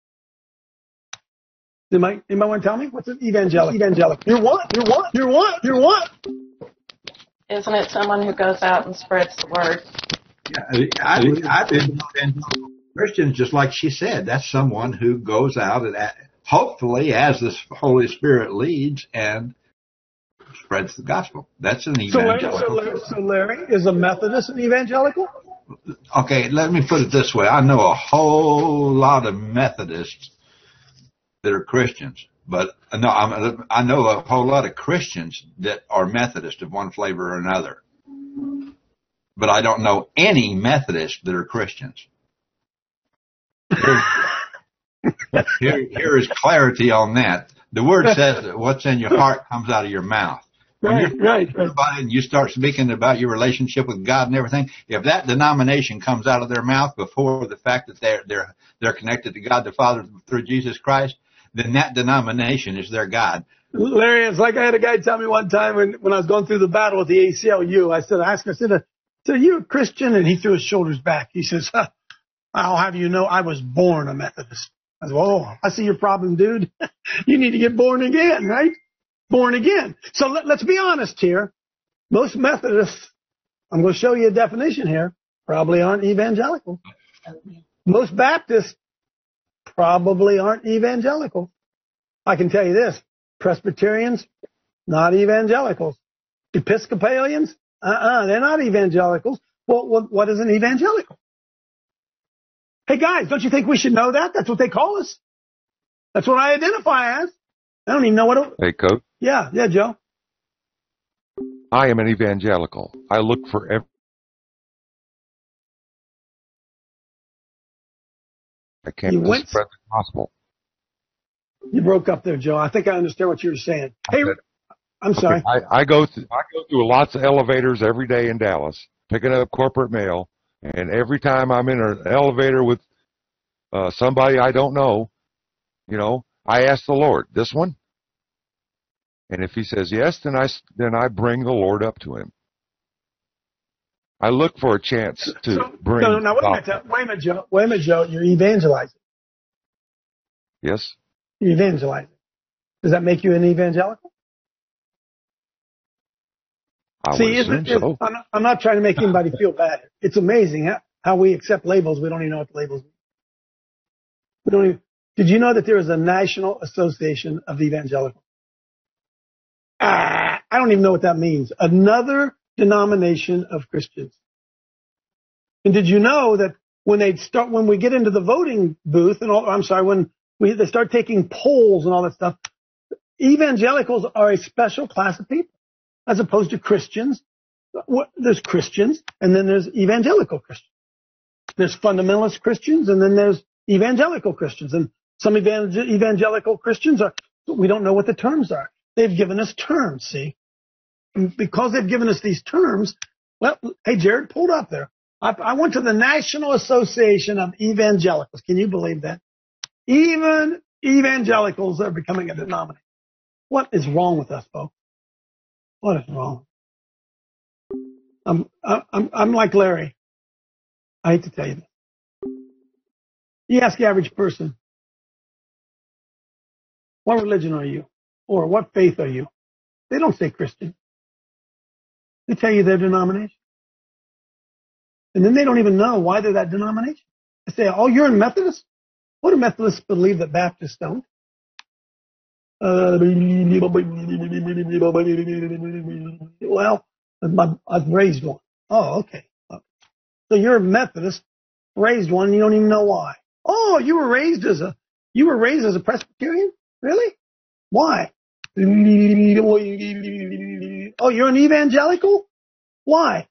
Anybody, anybody want to tell me? What's an evangelical? Evangelical. You're what? You're what? You're what? You're what? Isn't it someone who goes out and spreads the word? Yeah, I, I, I think Christians, just like she said, that's someone who goes out and hopefully, as the Holy Spirit leads, and spreads the gospel. That's an evangelical. So Larry, so Larry, is a Methodist an evangelical? Okay, let me put it this way. I know a whole lot of Methodists that are Christians. But no, I'm, I know a whole lot of Christians that are Methodist of one flavor or another. But I don't know any Methodists that are Christians. Here, here is clarity on that. The word says that what's in your heart comes out of your mouth. When Right, you're right, right. about it and you start speaking about your relationship with God and everything, if that denomination comes out of their mouth before the fact that they're they're they're connected to God the Father through Jesus Christ, then that denomination is their God. Larry, it's like I had a guy tell me one time when, when I was going through the battle with the A C L U. I said, I asked him, I said, uh, so you a Christian? And he threw his shoulders back. He says, huh, I'll have you know I was born a Methodist. I said, oh, I see your problem, dude. You need to get born again, right? Born again. So let, let's be honest here. Most Methodists, I'm going to show you a definition here, probably aren't evangelical. Most Baptists probably aren't evangelical. I can tell you this. Presbyterians, not evangelicals. Episcopalians, uh-uh, they're not evangelicals. Well, what, what is an evangelical? Hey, guys, don't you think we should know that? That's what they call us. That's what I identify as. I don't even know what it... Hey, Coach. Yeah, yeah, Joe. I am an evangelical. I look for every... I can't You went- spread the gospel. You broke up there, Joe. I think I understand what you were saying. Hey, I'm sorry. Okay, I, I go through I go through lots of elevators every day in Dallas, picking up corporate mail, and every time I'm in an elevator with uh, somebody I don't know, you know, I ask the Lord, this one? And if he says yes, then I, then I bring the Lord up to him. I look for a chance to So, bring... no, no, no, wait a minute, Joe. Wait a minute, Joe. Wait a minute, Joe. You're evangelizing. Yes? You're evangelizing. Does that make you an evangelical? I See, would isn't assume it, so. I'm, not, I'm not trying to make anybody feel bad. It's amazing how, how we accept labels. We don't even know what the labels mean. We don't even, did you know that there is a National Association of Evangelicals? Ah, I don't even know what that means. Another denomination of Christians. And did you know that when they start, when we get into the voting booth and all, I'm sorry, when we, they start taking polls and all that stuff, evangelicals are a special class of people as opposed to Christians. There's Christians and then there's evangelical Christians. There's fundamentalist Christians and then there's evangelical Christians. And some evangel- evangelical Christians are, we don't know what the terms are. They've given us terms, see? And because they've given us these terms, well, hey, Jared, pulled up there. I, I went to the National Association of Evangelicals. Can you believe that? Even evangelicals are becoming a denomination. What is wrong with us, folks? What is wrong? I'm, I'm, I'm like Larry. I hate to tell you this. You ask the average person, what religion are you? Or what faith are you? They don't say Christian. They tell you their denomination. And then they don't even know why they're that denomination. They say, oh, you're a Methodist? What do Methodists believe that Baptists don't? Uh, well, I was raised one. Oh, okay. So you're a Methodist, raised one, and you don't even know why. Oh, you were raised as a you were raised as a Presbyterian? Really? Why? Oh, you're an evangelical? Why?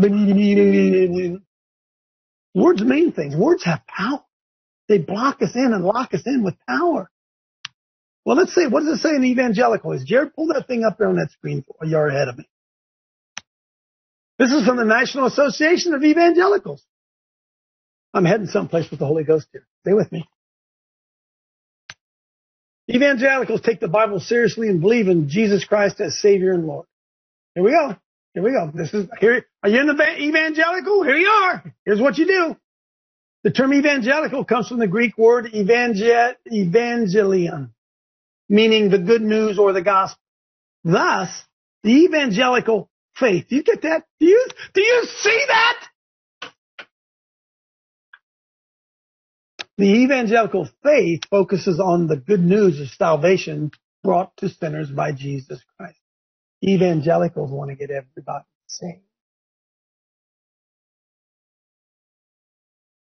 Words mean things. Words have power. They block us in and lock us in with power. Well, let's see. What does it say in evangelical? Is Jared, pull that thing up there on that screen for you're ahead of me. This is from the National Association of Evangelicals. I'm heading someplace with the Holy Ghost here. Stay with me. Evangelicals take the Bible seriously and believe in Jesus Christ as Savior and Lord. Here we go. Here we go. This is here. Are you in the evangelical? Here you are. Here's what you do. The term evangelical comes from the Greek word evangel- evangelion, meaning the good news or the gospel. Thus, the evangelical faith. Do you get that? Do you, do you see that? The evangelical faith focuses on the good news of salvation brought to sinners by Jesus Christ. Evangelicals want to get everybody saved.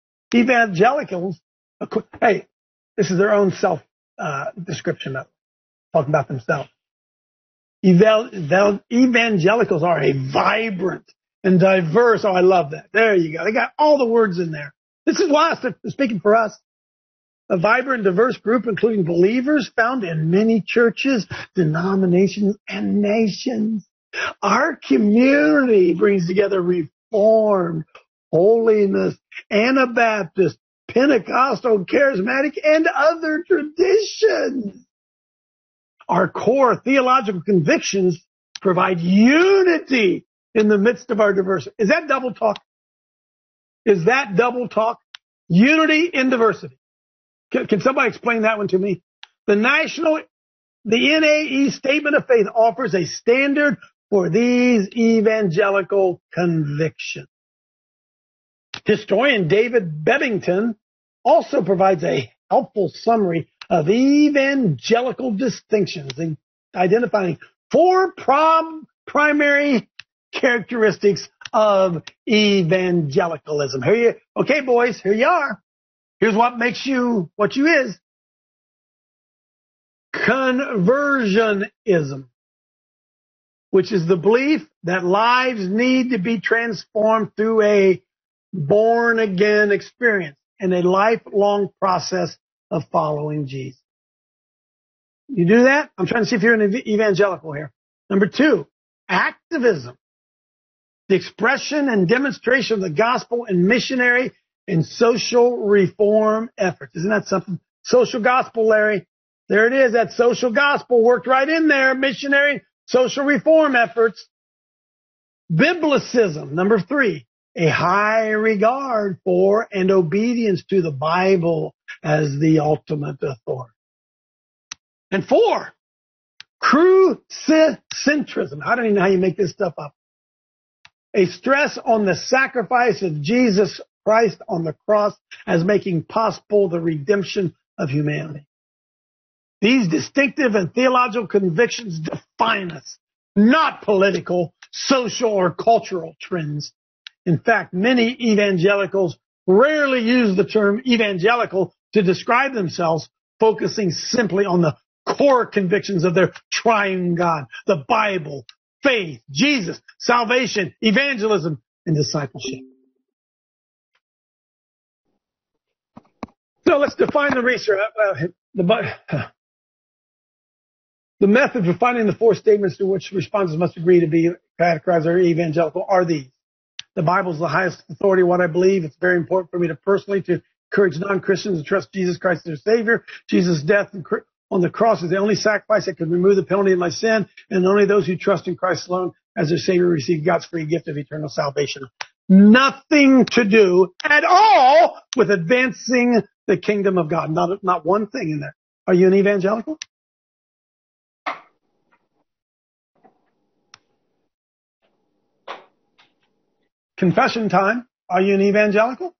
Evangelicals, hey, this is their own self uh, description of it. talking about themselves. Eval, eval, evangelicals are a vibrant and diverse. Oh, I love that. There you go. They got all the words in there. This is why I'm speaking for us. A vibrant, diverse group, including believers found in many churches, denominations, and nations. Our community brings together Reformed, Holiness, Anabaptist, Pentecostal, Charismatic, and other traditions. Our core theological convictions provide unity in the midst of our diversity. Is that double talk? Is that double talk? Unity in diversity. Can, can somebody explain that one to me? The national, the N A E Statement of Faith offers a standard for these evangelical convictions. Historian David Bebbington also provides a helpful summary of evangelical distinctions in identifying four prom, primary characteristics of evangelicalism. Here you, okay, boys, here you are. Here's what makes you what you is. Conversionism, which is the belief that lives need to be transformed through a born-again experience and a lifelong process of following Jesus. You do that? I'm trying to see if you're an evangelical here. Number two, activism. The expression and demonstration of the gospel in missionary and social reform efforts. Isn't that something? Social gospel, Larry. There it is. That social gospel worked right in there. Missionary, social reform efforts. Biblicism. Number three, a high regard for and obedience to the Bible as the ultimate authority. And four, crucicentrism. I don't even know how you make this stuff up. A stress on the sacrifice of Jesus Christ on the cross as making possible the redemption of humanity. These distinctive and theological convictions define us, not political, social, or cultural trends. In fact, many evangelicals rarely use the term evangelical to describe themselves, focusing simply on the core convictions of their triune God, the Bible, faith, Jesus, salvation, evangelism, and discipleship. So let's define the research. Uh, the, uh, the method for finding the four statements to which respondents must agree to be categorized as evangelical are these. The Bible is the highest authority of what I believe. It's very important for me to personally to encourage non-Christians to trust Jesus Christ as their Savior. Jesus' death on the cross is the only sacrifice that can remove the penalty of my sin, and only those who trust in Christ alone as their Savior receive God's free gift of eternal salvation. Nothing to do at all with advancing the kingdom of God. Not, not one thing in there. Are you an evangelical? Confession time. Are you an evangelical?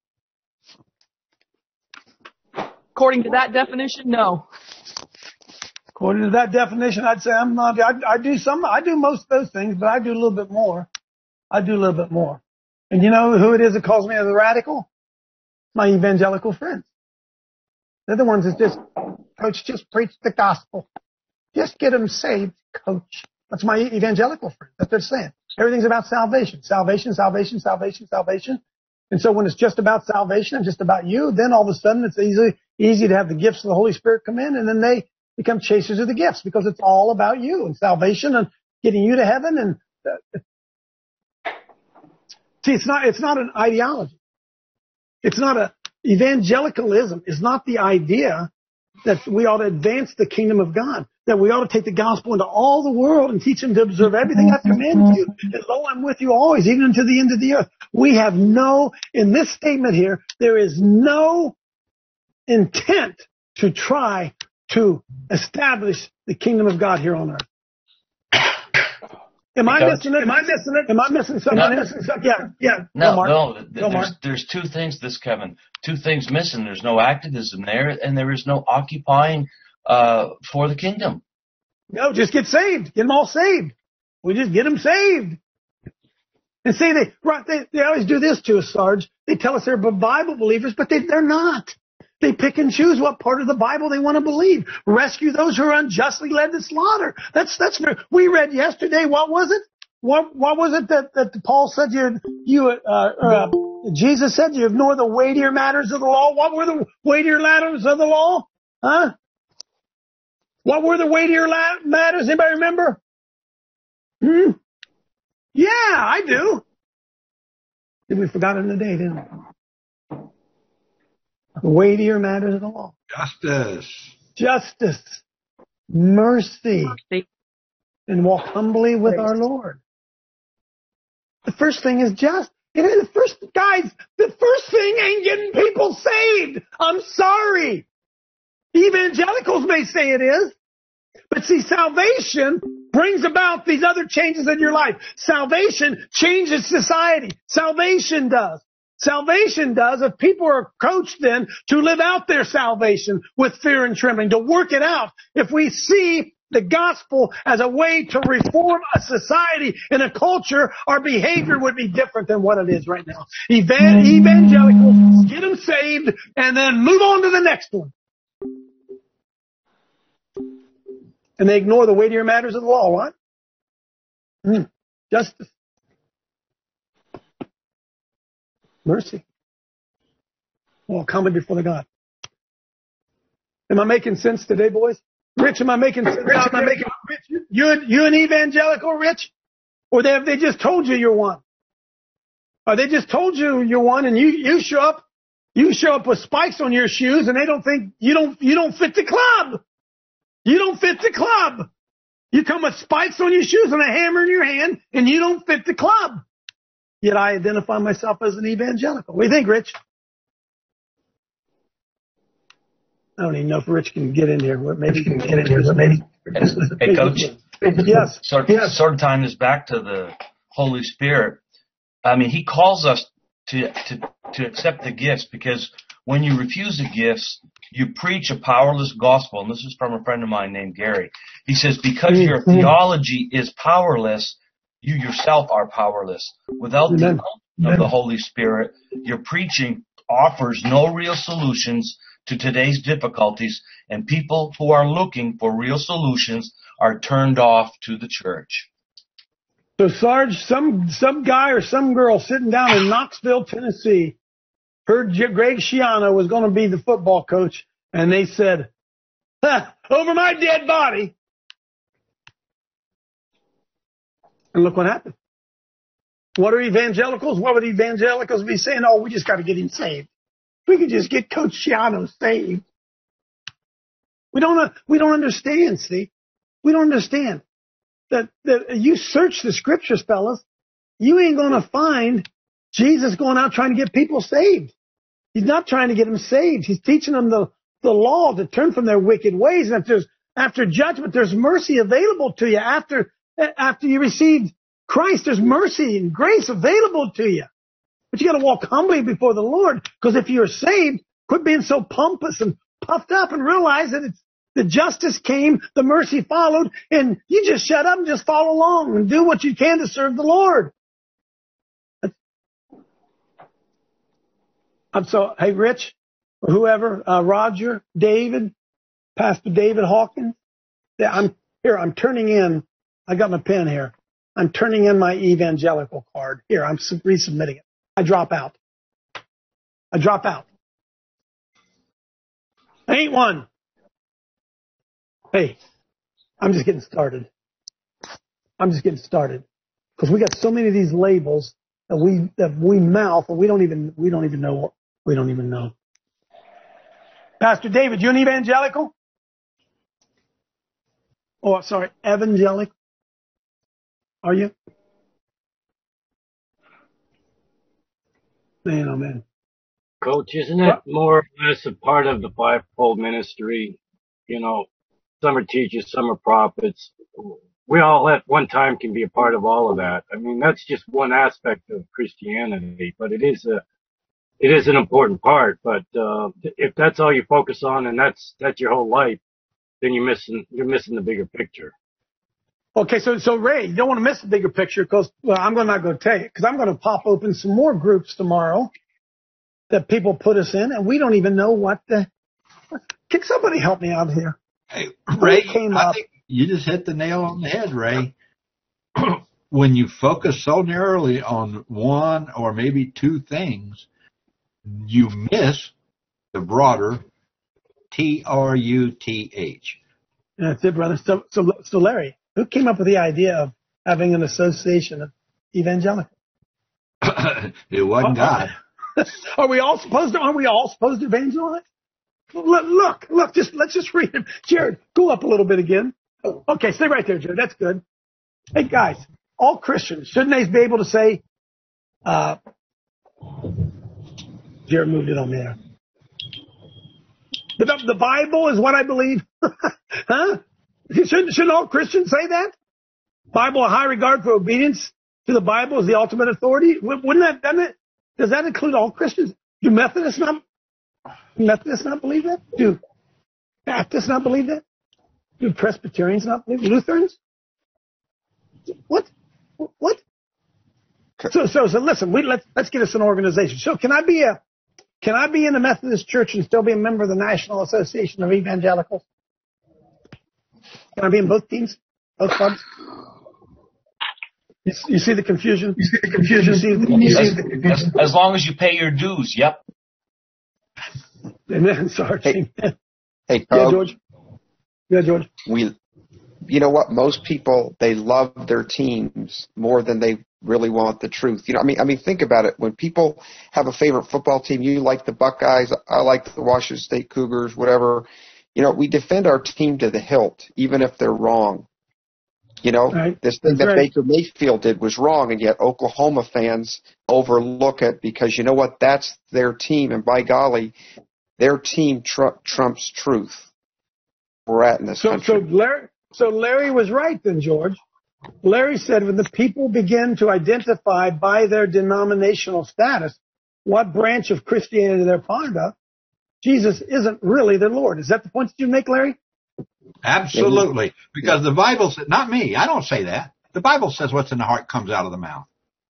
According to that definition, no. According to that definition, I'd say I'm not. I, I do some. I do most of those things, but I do a little bit more. I do a little bit more. And you know who it is that calls me a radical? My evangelical friends. They're the ones that just, Coach, just preach the gospel. Just get them saved, Coach. That's my evangelical friends. That's what they're saying. Everything's about salvation. Salvation, salvation, salvation, salvation. And so when it's just about salvation and just about you, then all of a sudden it's easy, easy to have the gifts of the Holy Spirit come in, and then they become chasers of the gifts because it's all about you and salvation and getting you to heaven. And uh, see, it's not, it's not an ideology. It's not a, evangelicalism is not the idea that we ought to advance the kingdom of God, that we ought to take the gospel into all the world and teach them to observe everything I've commanded you. And lo, I'm with you always, even unto the end of the earth. We have no, in this statement here, there is no intent to try to establish the kingdom of God here on earth. Am I missing it? Am I missing it? Am I missing something? No. Am I missing something? Yeah, yeah. No, Mark. no. th- Go, Mark. There's there's two things, this Kevin. Two things missing. There's no activism there, and there is no occupying uh, for the kingdom. No, just get saved. Get them all saved. We just get them saved. And see, they right, they, they always do this to us, Sarge. They tell us they're Bible believers, but they, they're not. They pick and choose what part of the Bible they want to believe. Rescue those who are unjustly led to slaughter. That's, that's, we read yesterday, what was it? What, what was it that, that Paul said you, you, uh, uh, Jesus said you ignore the weightier matters of the law? What were the weightier matters of the law? Huh? What were the weightier la- matters? Anybody remember? Hmm? Yeah, I do. We forgot it in the day, didn't we? The weightier matters of the law. Justice. Justice. Mercy. Mercy. And walk humbly with our Lord. The first thing is just. You know, the first, guys, the first thing ain't getting people saved. I'm sorry. Evangelicals may say it is. But see, salvation brings about these other changes in your life. Salvation changes society. Salvation does. Salvation does if people are coached then to live out their salvation with fear and trembling, to work it out. If we see the gospel as a way to reform a society and a culture, our behavior would be different than what it is right now. Evan- evangelicals, get them saved, and then move on to the next one. And they ignore the weightier matters of the law, what? Mm. Justice. Mercy. Well, coming before the God. Am I making sense today, boys? Rich, am I making sense? Rich, am I making Rich? You an you an evangelical, Rich? Or they have they just told you you're one? Or they just told you you're one, and you you show up, you show up with spikes on your shoes, and they don't think you don't you don't fit the club. You don't fit the club. You come with spikes on your shoes and a hammer in your hand, and you don't fit the club. Yet I identify myself as an evangelical. What do you think, Rich? I don't even know if Rich can get in here. Maybe he can get in here. But maybe. Hey, Coach. Yes. Sort, yes. sort of tying this back to the Holy Spirit. I mean, He calls us to to to accept the gifts, because when you refuse the gifts, you preach a powerless gospel. And this is from a friend of mine named Gary. He says, because mm-hmm. your theology is powerless, you yourself are powerless. Without Amen. the help of the Holy Spirit, your preaching offers no real solutions to today's difficulties, and people who are looking for real solutions are turned off to the church. So, Sarge, some some guy or some girl sitting down in Knoxville, Tennessee, heard Greg Schiano was going to be the football coach, and they said, huh, over my dead body. And look what happened. What are evangelicals? What would evangelicals be saying? Oh, we just got to get him saved. We could just get Coach Schiano saved. We don't, uh, we don't understand, see? We don't understand that, that you search the scriptures, fellas. You ain't going to find Jesus going out trying to get people saved. He's not trying to get them saved. He's teaching them the, the law to turn from their wicked ways. And if there's, after judgment, there's mercy available to you. After, after you received Christ, there's mercy and grace available to you. But you got to walk humbly before the Lord, because if you're saved, quit being so pompous and puffed up and realize that it's, the justice came, the mercy followed, and you just shut up and just follow along and do what you can to serve the Lord. I'm so, hey, Rich, or whoever, uh, Roger, David, Pastor David Hawkins, I'm here, I'm turning in, I got my pen here. I'm turning in my evangelical card. Here, I'm resubmitting it. I drop out. I drop out. I ain't one. Hey, I'm just getting started. I'm just getting started. Because we got so many of these labels that we that we mouth and we don't even we don't even know what we don't even know. Pastor David, you an evangelical? Oh, sorry, evangelical. Are you? Man, oh man. Coach, isn't it more or less a part of the fivefold ministry? You know, some are teachers, some are prophets. We all at one time can be a part of all of that. I mean, that's just one aspect of Christianity, but it is a, it is an important part. But, uh, if that's all you focus on and that's, that's your whole life, then you're missing, you're missing the bigger picture. Okay, so so Ray, you don't want to miss the bigger picture because well, I'm not going to tell you because I'm going to pop open some more groups tomorrow that people put us in, and we don't even know what the. Can somebody help me out here? Hey, Ray, came I up, think you just hit the nail on the head, Ray. When you focus so narrowly on one or maybe two things, you miss the broader T R U T H. That's it, brother. So, so, so, Larry, who came up with the idea of having an association of evangelicals? It wasn't God. Are we all supposed to? Aren't we all supposed to evangelize? Look, look, look, just let's just read it. Jared, go up a little bit again. Okay, stay right there, Jared. That's good. Hey, guys, all Christians, shouldn't they be able to say, uh, Jared moved it on there. The, the Bible is what I believe. Huh? Shouldn't, shouldn't all Christians say that? Bible, a high regard for obedience to the Bible is the ultimate authority. Wouldn't that, doesn't it? Does that include all Christians? Do Methodists not, Methodists not believe that? Do Baptists not believe that? Do Presbyterians not believe it? Lutherans? What? What? So, so, so listen, we, let's, let's get us an organization. So can I be a, can I be in the Methodist Church and still be a member of the National Association of Evangelicals? Can I be in both teams? Both clubs? You, you see the confusion? You see the confusion? You see the, you see the confusion? As, as long as you pay your dues, yep. Amen, Sarge. Hey, Amen. hey Yeah, Poe, George. Yeah, George. we, you know what? Most people, they love their teams more than they really want the truth. You know, I mean, I mean, think about it. When people have a favorite football team, you like the Buckeyes, I like the Washington State Cougars, whatever. You know, we defend our team to the hilt, even if they're wrong. You know, right. This thing That's that right. Baker Mayfield did was wrong, and yet Oklahoma fans overlook it because you know what? That's their team, and by golly, their team tr- trumps truth. We're at in this So, country. so Larry, so Larry was right then, George. Larry said when the people begin to identify by their denominational status what branch of Christianity they're part of, Jesus isn't really their Lord. Is that the point that you make, Larry? Absolutely. Because the Bible says, not me, I don't say that. The Bible says what's in the heart comes out of the mouth.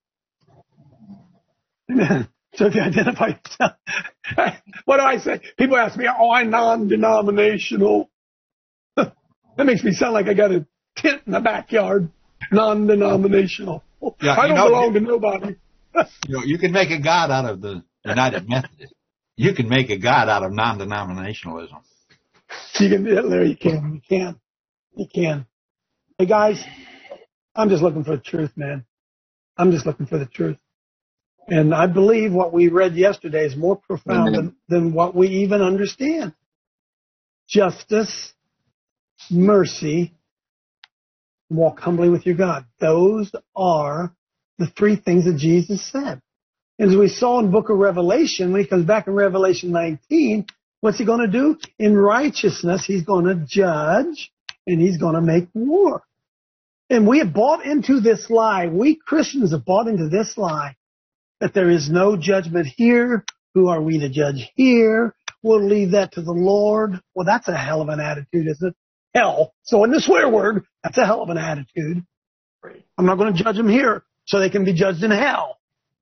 Amen. So if you identify yourself, what do I say? People ask me, oh, I'm non-denominational. That makes me sound like I got a tent in the backyard. Non-denominational. Yeah, I you don't know, belong you, to nobody. you know, you can make a God out of the United Methodist. You can make a God out of non-denominationalism. You can, yeah, Larry, you can. You can. You can. Hey, guys, I'm just looking for the truth, man. I'm just looking for the truth. And I believe what we read yesterday is more profound than, than what we even understand. Justice, mercy, walk humbly with your God. Those are the three things that Jesus said. And as we saw in the book of Revelation, when he comes back in Revelation nineteen, what's he going to do? In righteousness, he's going to judge and he's going to make war. And we have bought into this lie. We Christians have bought into this lie that there is no judgment here. Who are we to judge here? We'll leave that to the Lord. Well, that's a hell of an attitude, isn't it? Hell. So in the swear word, that's a hell of an attitude. I'm not going to judge them here so they can be judged in hell.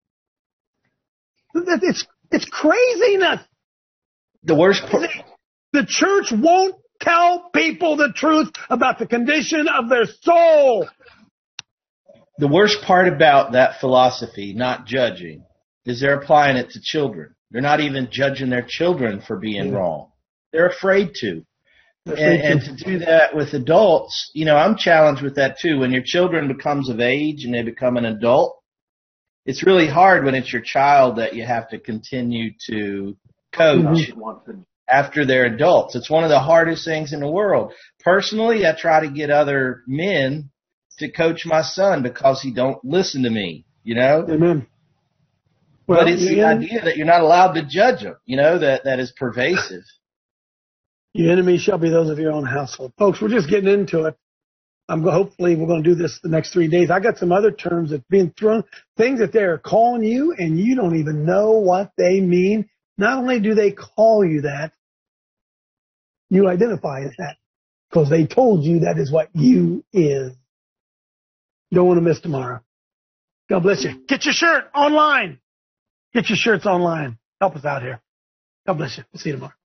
It's, it's craziness. The worst part. The church won't tell people the truth about the condition of their soul. The worst part about that philosophy, not judging, is they're applying it to children. They're not even judging their children for being wrong. They're afraid to. And, and to do that with adults, you know, I'm challenged with that too. When your children becomes of age and they become an adult, it's really hard when it's your child that you have to continue to coach mm-hmm. after they're adults. It's one of the hardest things in the world. Personally, I try to get other men to coach my son because he don't listen to me, you know? Amen. Well, but it's the yeah. idea that you're not allowed to judge them, you know, that, that is pervasive. Your enemies shall be those of your own household. Folks, we're just getting into it. I'm hopefully we're going to do this the next three days. I got some other terms that being thrown, things that they're calling you and you don't even know what they mean. Not only do they call you that, you identify as that because they told you that is what you is. You don't want to miss tomorrow. God bless you. Get your shirt online. Get your shirts online. Help us out here. God bless you. We'll see you tomorrow.